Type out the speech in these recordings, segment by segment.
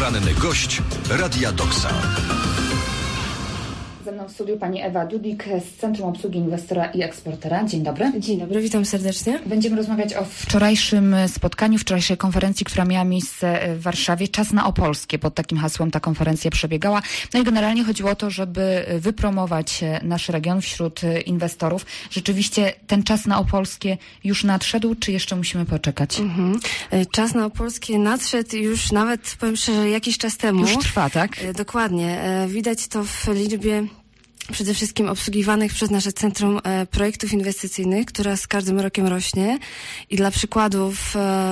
Poranny gość Radia Doksa. Ze mną w studiu pani Ewa Dudik z Centrum Obsługi Inwestora i Eksportera. Dzień dobry. Dzień dobry, witam serdecznie. Będziemy rozmawiać o wczorajszym spotkaniu, wczorajszej konferencji, która miała miejsce w Warszawie. Czas na Opolskie. Pod takim hasłem ta konferencja przebiegała. No i generalnie chodziło o to, żeby wypromować nasz region wśród inwestorów. Rzeczywiście ten czas na Opolskie już nadszedł, czy jeszcze musimy poczekać? Czas na Opolskie nadszedł już nawet, powiem szczerze, jakiś czas temu. Już trwa, tak? Dokładnie. Widać to w liczbie przede wszystkim obsługiwanych przez nasze Centrum Projektów Inwestycyjnych, która z każdym rokiem rośnie. I dla przykładu w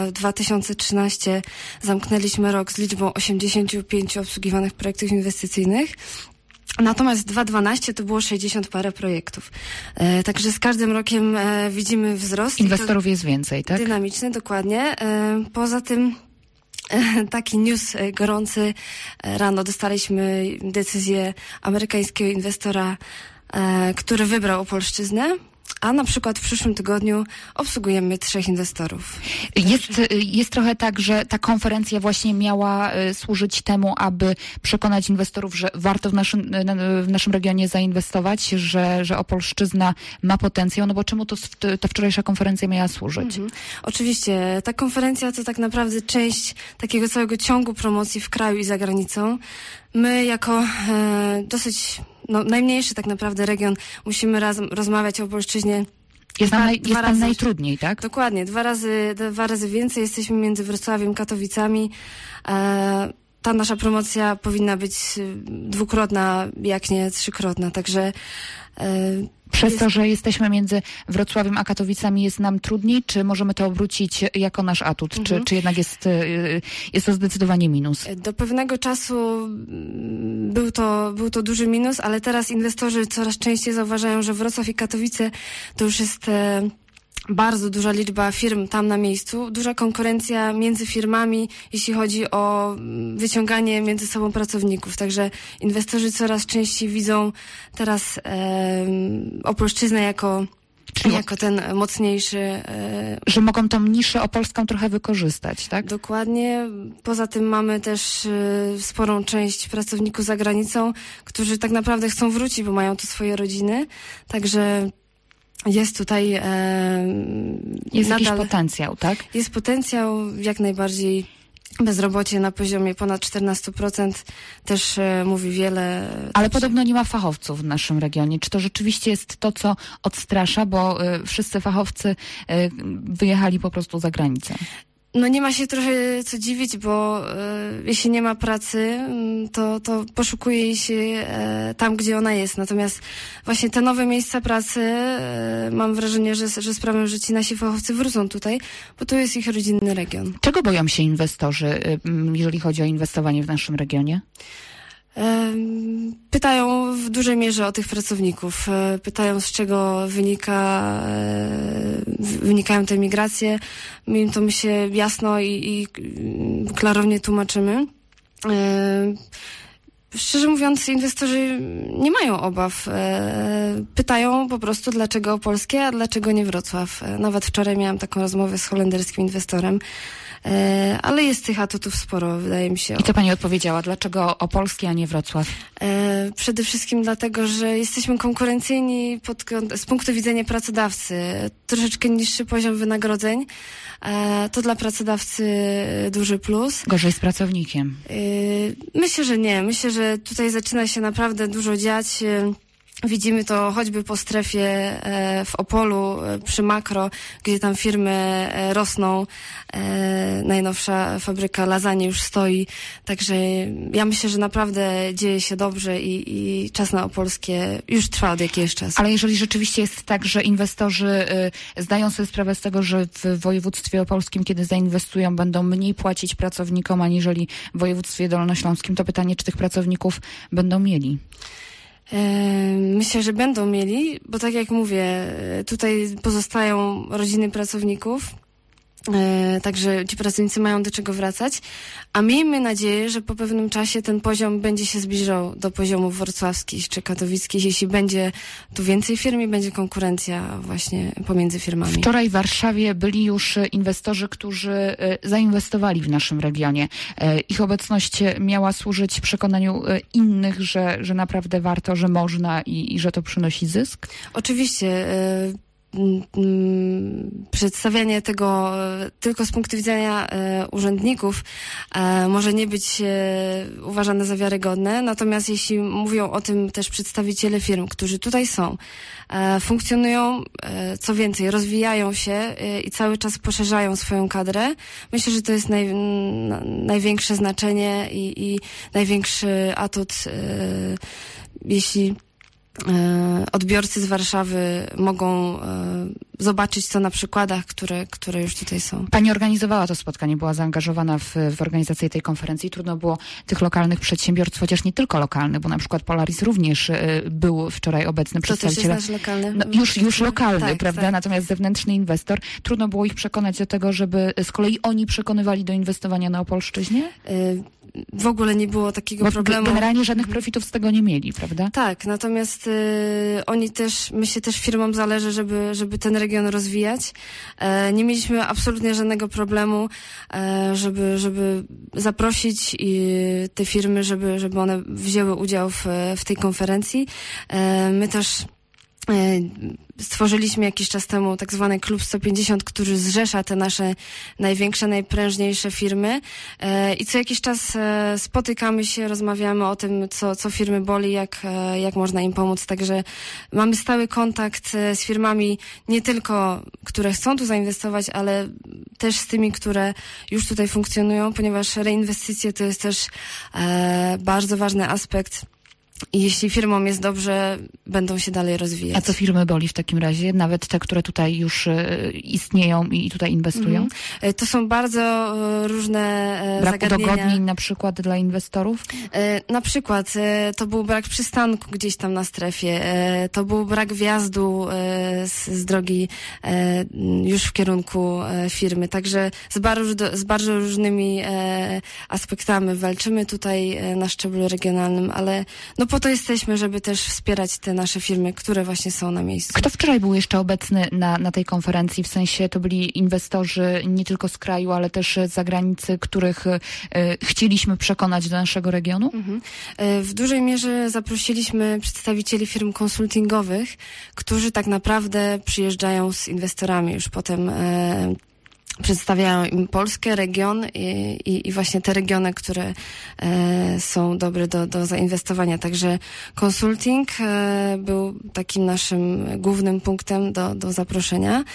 2013 zamknęliśmy rok z liczbą 85 obsługiwanych projektów inwestycyjnych. Natomiast w 2012 to było 60 parę projektów. Także z każdym rokiem widzimy wzrost. Inwestorów jest więcej, tak? Dynamiczny, dokładnie. Poza tym taki news gorący. Rano dostaliśmy decyzję amerykańskiego inwestora, który wybrał Opolszczyznę, a na przykład w przyszłym tygodniu obsługujemy 3 inwestorów. Jest trochę tak, że ta konferencja właśnie miała służyć temu, aby przekonać inwestorów, że warto w naszym regionie zainwestować, że Opolszczyzna ma potencjał, no bo czemu ta wczorajsza konferencja miała służyć? Oczywiście, ta konferencja to tak naprawdę część takiego całego ciągu promocji w kraju i za granicą. My jako dosyć najmniejszy tak naprawdę region musimy rozmawiać o Opolszczyźnie. Jest nam najtrudniej, tak? Dokładnie. Dwa razy więcej. Jesteśmy między Wrocławiem i Katowicami. Ta nasza promocja powinna być dwukrotna, jak nie trzykrotna. Także przez to, że jesteśmy między Wrocławiem a Katowicami, jest nam trudniej, czy możemy to obrócić jako nasz atut? Czy jednak jest to zdecydowanie minus? Do pewnego czasu był to duży minus, ale teraz inwestorzy coraz częściej zauważają, że Wrocław i Katowice to już jest bardzo duża liczba firm tam na miejscu, duża konkurencja między firmami, jeśli chodzi o wyciąganie między sobą pracowników. Także inwestorzy coraz częściej widzą teraz Opolszczyznę jako ten mocniejszy. Że mogą tą niszę opolską trochę wykorzystać, tak? Dokładnie. Poza tym mamy też sporą część pracowników za granicą, którzy tak naprawdę chcą wrócić, bo mają tu swoje rodziny. Także jest tutaj jest jakiś potencjał, tak? Jest potencjał, jak najbardziej. Bezrobocie na poziomie ponad 14% też mówi wiele. Ale podobno nie ma fachowców w naszym regionie. Czy to rzeczywiście jest to, co odstrasza, bo wszyscy fachowcy wyjechali po prostu za granicę? No nie ma się trochę co dziwić, bo jeśli nie ma pracy, to poszukuje jej się tam, gdzie ona jest. Natomiast właśnie te nowe miejsca pracy, mam wrażenie, że sprawią, że ci nasi fachowcy wrócą tutaj, bo to jest ich rodzinny region. Czego boją się inwestorzy, jeżeli chodzi o inwestowanie w naszym regionie? Pytają w dużej mierze o tych pracowników. Pytają, z czego wynikają te migracje. My im to jasno i klarownie tłumaczymy. Szczerze mówiąc, inwestorzy nie mają obaw. Pytają po prostu, dlaczego Opolskie, a dlaczego nie Wrocław. Nawet wczoraj miałam taką rozmowę z holenderskim inwestorem. Ale jest tych atutów sporo, wydaje mi się. I co pani odpowiedziała? Dlaczego Opolskie, a nie Wrocław? Przede wszystkim dlatego, że jesteśmy konkurencyjni z punktu widzenia pracodawcy. Troszeczkę niższy poziom wynagrodzeń. To dla pracodawcy duży plus. Gorzej z pracownikiem? Myślę, że nie. Myślę, że tutaj zaczyna się naprawdę dużo dziać. Widzimy to choćby po strefie w Opolu, przy Makro, gdzie tam firmy rosną. Najnowsza fabryka lasagne już stoi. Także ja myślę, że naprawdę dzieje się dobrze i czas na Opolskie już trwa od jakiegoś czasu. Ale jeżeli rzeczywiście jest tak, że inwestorzy zdają sobie sprawę z tego, że w województwie opolskim, kiedy zainwestują, będą mniej płacić pracownikom, aniżeli w województwie dolnośląskim, to pytanie, czy tych pracowników będą mieli? Myślę, że będą mieli, bo tak jak mówię, tutaj pozostają rodziny pracowników. Także ci pracownicy mają do czego wracać, a miejmy nadzieję, że po pewnym czasie ten poziom będzie się zbliżał do poziomów wrocławskich czy katowickich, jeśli będzie tu więcej firm i będzie konkurencja właśnie pomiędzy firmami. Wczoraj w Warszawie byli już inwestorzy, którzy zainwestowali w naszym regionie. Ich obecność miała służyć przekonaniu innych, że naprawdę warto, że można i że to przynosi zysk? Oczywiście. Przedstawianie tego tylko z punktu widzenia urzędników może nie być uważane za wiarygodne, natomiast jeśli mówią o tym też przedstawiciele firm, którzy tutaj są, funkcjonują, co więcej, rozwijają się i cały czas poszerzają swoją kadrę, myślę, że to jest największe znaczenie i największy atut, jeśli odbiorcy z Warszawy mogą zobaczyć to na przykładach, które już tutaj są. Pani organizowała to spotkanie, była zaangażowana w organizację tej konferencji. Trudno było tych lokalnych przedsiębiorstw, chociaż nie tylko lokalnych, bo na przykład Polaris również był wczoraj obecny przedstawiciel. To też jest nasz lokalny? No, już lokalny, tak, prawda? Tak. Natomiast zewnętrzny inwestor. Trudno było ich przekonać do tego, żeby z kolei oni przekonywali do inwestowania na Opolszczyźnie? W ogóle nie było takiego problemu. Generalnie żadnych profitów z tego nie mieli, prawda? Tak, natomiast oni też, myślę, też firmom zależy, żeby ten region rozwijać. Nie mieliśmy absolutnie żadnego problemu, żeby zaprosić te firmy, żeby one wzięły udział w tej konferencji. My też stworzyliśmy jakiś czas temu tak zwany Klub 150, który zrzesza te nasze największe, najprężniejsze firmy i co jakiś czas spotykamy się, rozmawiamy o tym, co firmy boli, jak można im pomóc. Także mamy stały kontakt z firmami nie tylko, które chcą tu zainwestować, ale też z tymi, które już tutaj funkcjonują, ponieważ reinwestycje to jest też bardzo ważny aspekt. I jeśli firmom jest dobrze, będą się dalej rozwijać. A co firmy boli w takim razie? Nawet te, które tutaj już istnieją i tutaj inwestują? To są bardzo różne brak zagadnienia. Udogodnień na przykład dla inwestorów? Na przykład to był brak przystanku gdzieś tam na strefie, to był brak wjazdu z drogi już w kierunku firmy. Także z bardzo różnymi aspektami walczymy tutaj na szczeblu regionalnym, ale no po to jesteśmy, żeby też wspierać te nasze firmy, które właśnie są na miejscu. Kto wczoraj był jeszcze obecny na tej konferencji? W sensie to byli inwestorzy nie tylko z kraju, ale też z zagranicy, których chcieliśmy przekonać do naszego regionu? W dużej mierze zaprosiliśmy przedstawicieli firm konsultingowych, którzy tak naprawdę przyjeżdżają z inwestorami już potem przedstawiają im Polskę, region i właśnie te regiony, które są dobre do zainwestowania. Także konsulting był takim naszym głównym punktem do zaproszenia.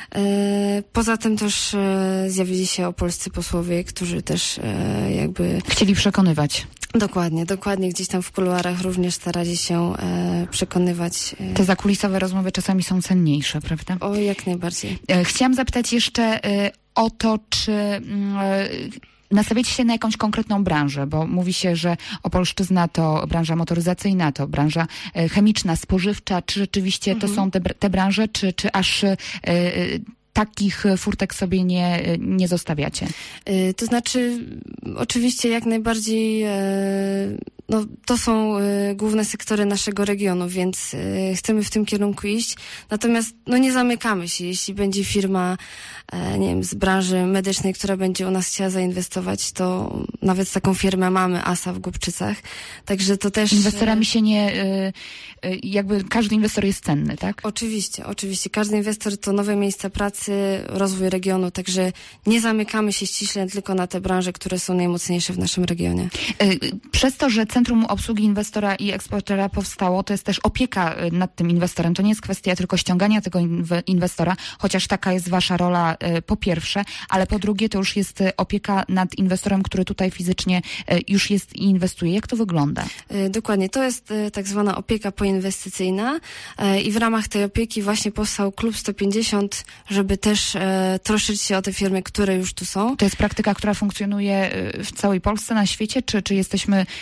Poza tym też zjawili się opolscy posłowie, którzy też jakby... Chcieli przekonywać. Dokładnie. Gdzieś tam w kuluarach również starali się przekonywać. Te zakulisowe rozmowy czasami są cenniejsze, prawda? O, jak najbardziej. Chciałam zapytać jeszcze o to, czy nastawiacie się na jakąś konkretną branżę, bo mówi się, że Opolszczyzna to branża motoryzacyjna, to branża chemiczna, spożywcza. Czy rzeczywiście to są te branże, czy aż takich furtek sobie nie zostawiacie? To znaczy, oczywiście jak najbardziej to są główne sektory naszego regionu, więc chcemy w tym kierunku iść. Natomiast nie zamykamy się. Jeśli będzie firma, nie wiem, z branży medycznej, która będzie u nas chciała zainwestować, to nawet taką firmę mamy, ASA w Głubczycach. Także to też... Inwestorami się jakby każdy inwestor jest cenny, tak? Oczywiście. Każdy inwestor to nowe miejsca pracy, rozwój regionu, także nie zamykamy się ściśle tylko na te branże, które są najmocniejsze w naszym regionie. Przez to, że Centrum Obsługi Inwestora i Eksportera powstało, to jest też opieka nad tym inwestorem. To nie jest kwestia tylko ściągania tego inwestora, chociaż taka jest wasza rola po pierwsze, ale po drugie to już jest opieka nad inwestorem, który tutaj fizycznie już jest i inwestuje. Jak to wygląda? Dokładnie. To jest tak zwana opieka poinwestycyjna i w ramach tej opieki właśnie powstał Klub 150, żeby też troszczyć się o te firmy, które już tu są. To jest praktyka, która funkcjonuje w całej Polsce, na świecie, czy jesteśmy inną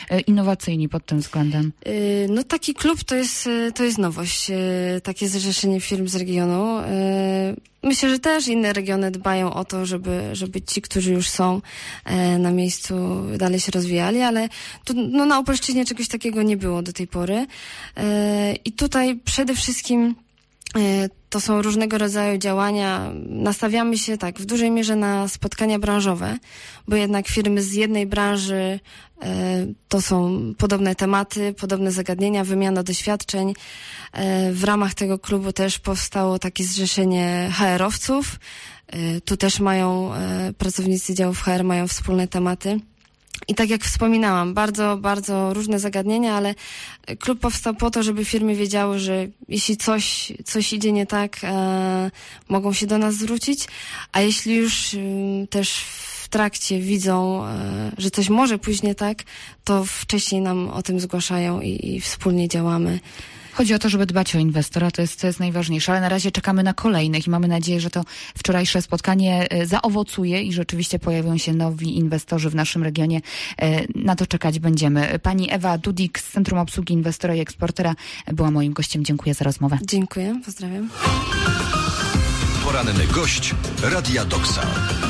innowacyjni pod tym względem? No taki klub to jest nowość, takie zrzeszenie firm z regionu. Myślę, że też inne regiony dbają o to, żeby ci, którzy już są na miejscu, dalej się rozwijali, ale tu, no, na Opolszczyźnie czegoś takiego nie było do tej pory. I tutaj przede wszystkim to są różnego rodzaju działania. Nastawiamy się tak w dużej mierze na spotkania branżowe, bo jednak firmy z jednej branży to są podobne tematy, podobne zagadnienia, wymiana doświadczeń. W ramach tego klubu też powstało takie zrzeszenie HR-owców. Tu też mają pracownicy działów HR mają wspólne tematy. I tak jak wspominałam, bardzo, bardzo różne zagadnienia, ale klub powstał po to, żeby firmy wiedziały, że jeśli coś idzie nie tak, mogą się do nas zwrócić, a jeśli już też w trakcie widzą, że coś może pójść nie tak, to wcześniej nam o tym zgłaszają i wspólnie działamy. Chodzi o to, żeby dbać o inwestora, to jest najważniejsze, ale na razie czekamy na kolejnych i mamy nadzieję, że to wczorajsze spotkanie zaowocuje i rzeczywiście pojawią się nowi inwestorzy w naszym regionie. Na to czekać będziemy. Pani Ewa Dudik z Centrum Obsługi Inwestora i Eksportera była moim gościem. Dziękuję za rozmowę. Dziękuję, pozdrawiam. Poranny gość Radia Doksa.